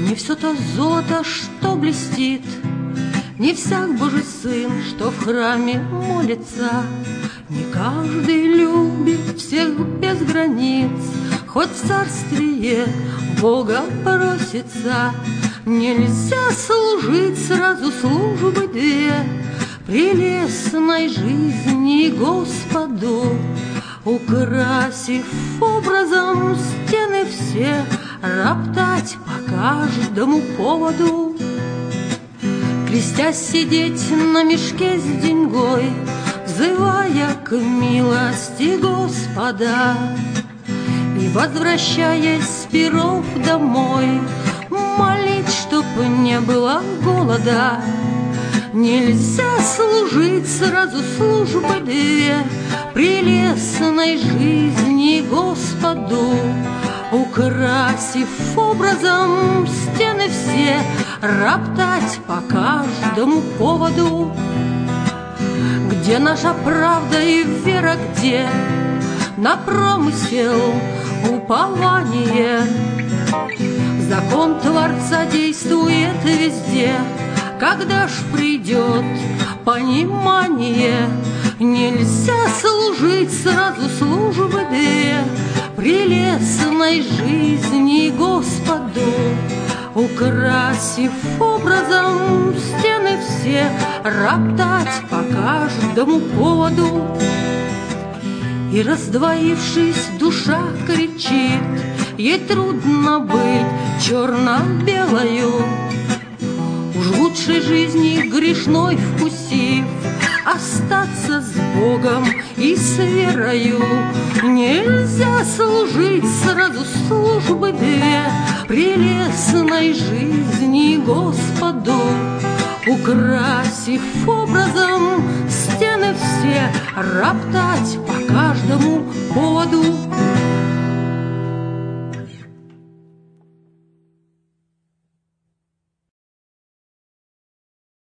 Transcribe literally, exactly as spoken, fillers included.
Не все то золото, что блестит, не всяк Божий сын, что в храме молится. Не каждый любит всех без границ, хоть в царствие Бога просится. Нельзя служить сразу службы две, прелестной жизни Господу, украсив образом стены все, роптать по каждому поводу. Крестясь сидеть на мешке с деньгой, взывая к милости Господа, и, возвращаясь с пиров домой, молить, чтоб не было голода. Нельзя служить сразу службы две, прелестной жизни Господу, украсив образом стены все, роптать по каждому поводу. Где наша правда и вера, где на промысел упование? Закон Творца действует везде, когда ж придет понимание. Нельзя служить сразу службы две, прелестной жизни Господу, украсив образом стены все, роптать по каждому поводу. И, раздвоившись, душа кричит, ей трудно быть черно-белою. Уж лучшей жизни грешной вкусив, остаться с Богом и с верою. Нельзя служить сразу службы две, прелестной жизни Господу, украсив образом стены все, роптать по каждому поводу.